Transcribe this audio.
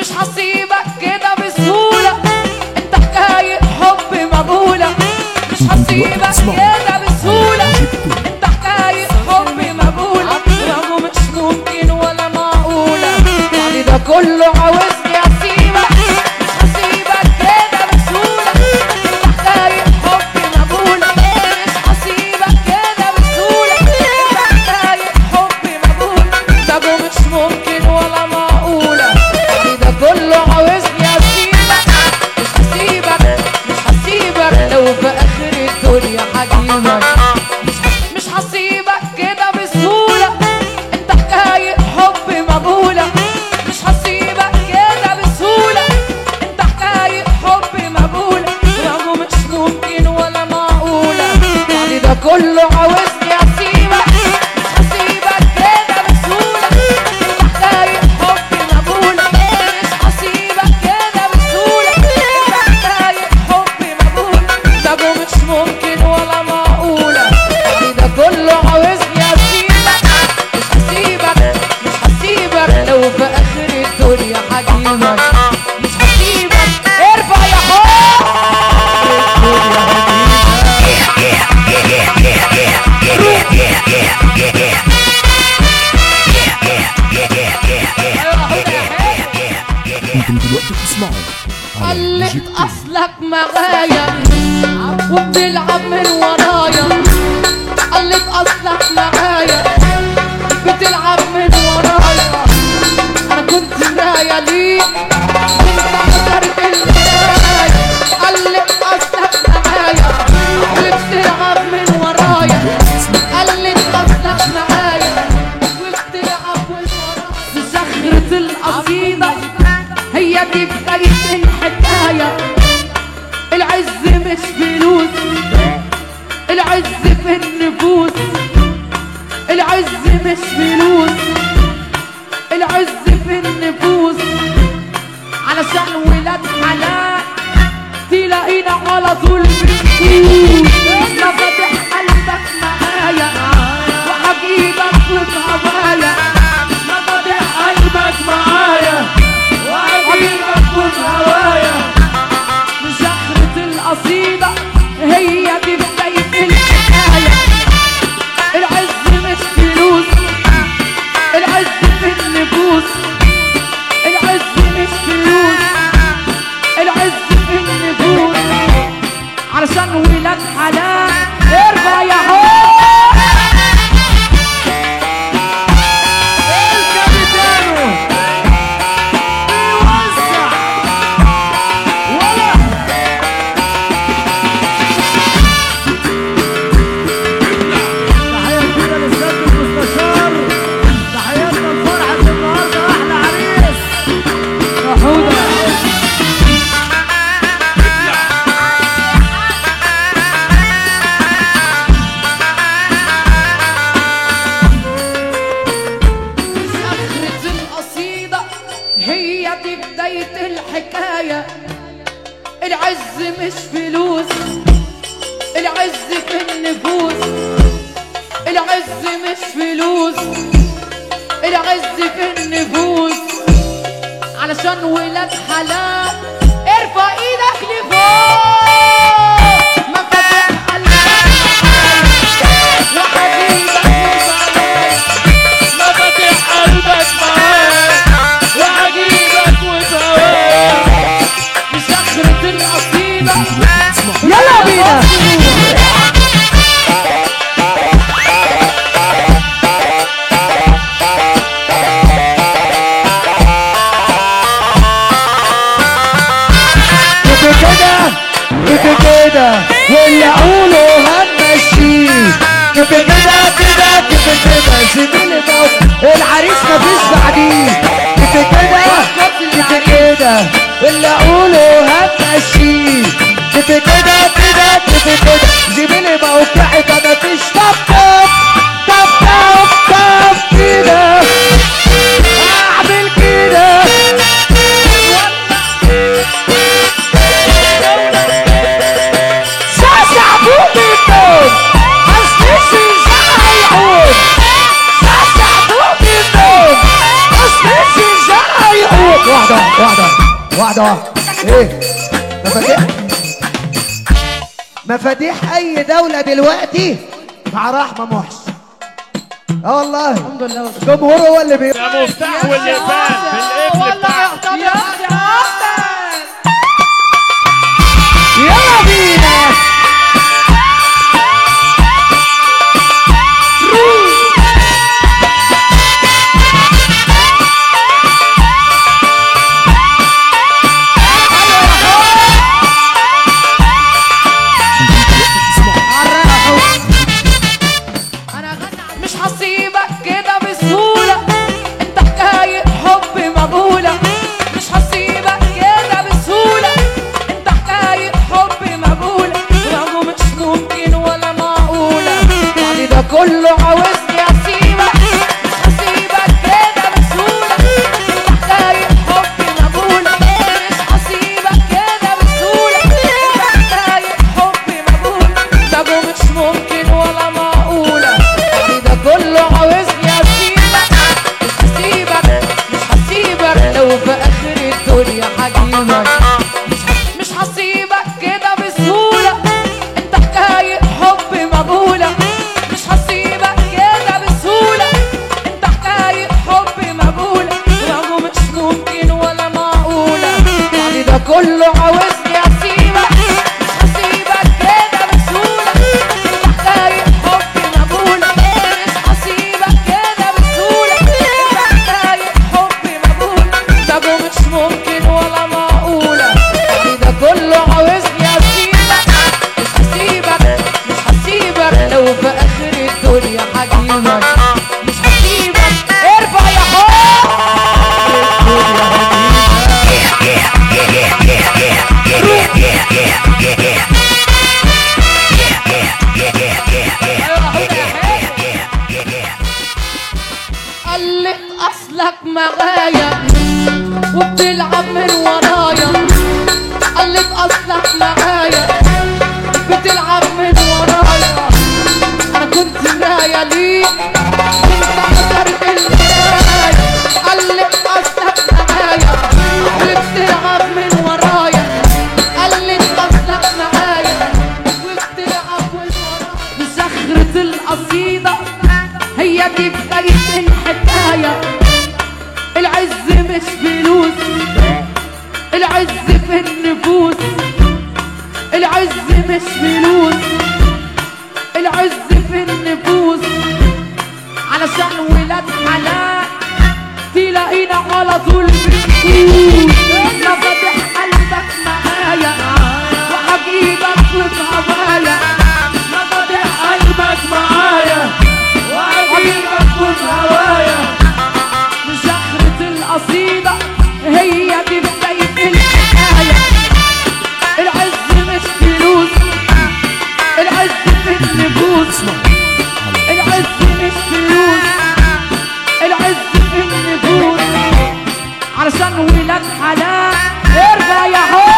مش هسيبك كده بسهولة، انت حكاية حب مقبولة. مش هسيبك كده بسهولة، انت حكاية حب مقبولة. رغم مش ممكن ولا معقولة، بعد ده كله عاوزني اسيبك. مش هسيبك كده بسهولة، انت حكاية حب مقبولة. مش هسيبك كده بسهولة، انت حكاية حب مقبولة. رغم مش ممكن ولا معقولة، بعد ده كله عاوزني اسيبك. مش هسيبك مش هسيبك لو في اخر الدنيا هجيبك. مش هسيبك كده بسهولة، انت حكاية حب مقبولة. مش هسيبك كده بسهولة، انت حكاية حب مقبولة. رغم مش ممكن ولا معقولة، بعد ده كله عاوزني اسيبك. مش هسيبك كده بسهولة، انت حكاية حب مقبولة. مش هسيبك كده بسهولة، انت حكاية حب مقبولة. رغم مش ممكن ولا معقولة، بعد ده كله عاوزني اسيبك. مش هسيبك لو في اخر الدنيا هجيبك. مش هسيبك ارفع يا حب انتم دلوقتي بتسمعوا على قلت اصلك معايا وبتلعب من ورايا. قلت اصلك معايا بتلعب من ورايا. انا كنت مراية ليك انت كسرت المراية. قلت اصلك معايا وبتلعب من ورايا. قلت اصلك معايا وبتلعب من ورايا. زخرة القصيدة هي دي بداية الحكاية. العز مش فلوس، العز في النفوس. العز مش فلوس، العز في النفوس. علشان ولاد حلال تلاقينا على طول بنفوس. مفاتيح قلبك معايا وهجيبك في هوايا. مفاتيح قلبك معايا وهجيبك في هوايا. زخرة القصيدة هي دي بداية الحكاية. العز مش فلوس، العز في النفوس. العز مش فلوس، العز في النفوس. علشان ولاد حلال ارفع يا حب الكابيتانو بيوزع ولا تحية كبيرة للسيد المستشار. تحياتنا لفرحة النهارده احلى عريس يا حوده. زخرة القصيدة هي دي بداية الحكاية. العز مش فلوس، العز في النفوس. العز مش فلوس، العز في النفوس. علشان ولاد حلال ارفع ايدك لفوق. مفاتيح قلبك وحبيبك وبلاش. مفاتيح قلبك معاك وهجيبك وبواك. بزخرة القصيدة يلا بينا. كده واللي اقوله هنمشيه. كده زميلي العريس مفيش بعديه. كده واللي اقوله هنمشيه. كده زميلي موقعي ده مفيش طب كده اعمل كده. واحدة واحدة واحدة واحدة واحدة. ايه مفاتيح؟ مفاتيح اي دولة دلوقتي مع رحمة محسن. اه والله الحمد لله الجمهور هو اللي بي ده مفتاح واللي فات بالقفل بتاعه. يلا بينا. مش هسيبك كده بسهولة، انت حكاية حب مجهولة. مش هسيبك كده بسهولة، انت حكاية حب مجهولة. رغم مش ممكن ولا معقولة، يعني ده كله عاوزني اسيبك. مش هسيبك كده بسهولة، انت حكاية حب مجهولة. مش هسيبك كده بسهولة، انت حكاية حب مجهولة. رغم مش ممكن ولا معقولة، ده كله عاوزني اسيبك. مش هسيبك مش هسيبك لو في اخر الدنيا هجيبك. مش هسيبك كده بسهولة، انت حكاية حب مجهولة. مش هسيبك كده بسهولة، انت حكاية حب مجهولة. رغم مش ممكن ولا معقولة، يعني ده كله عاوزني اسيبك. مش هسيبك كده بسهولة، انت حكاية حب مجهولة. مش هسيبك كده بسهولة، انت حكاية حب مجهولة. ده مش ممكن ولا معقولة، يعني ده كله عاوزني اسيبك. مش هسيبك مش هسيبك لو في اخر الدنيا هجيبك. مش هسيبك ارفع يا قلت اصلك معايا وبتلعب من ورايا. قلت اصلك معايا بتلعب من ورايا. انا كنت مرايا ليك انت كسرت المرايا. قلت اصلك معايا وبتلعب من ورايا. قلت اصلك معايا وبتلعب من ورايا. زخرة القصيدة هي دي بداية الحكاية. العز مش فلوس، العز في النفوس. العز مش فلوس، العز في النفوس. علشان ولاد حلال تلاقينا على طول بنفوس. مفاتيح قلبك معايا وهجيبك في هوايا. مفاتيح قلبك معايا وهجيبك في هوايا. زخرة القصيدة هي دي بداية الحكاية. العز مش فلوس، العز في النفوس. العز مش فلوس، العز في النفوس. علشان ولاد حلال ارفع يا حب.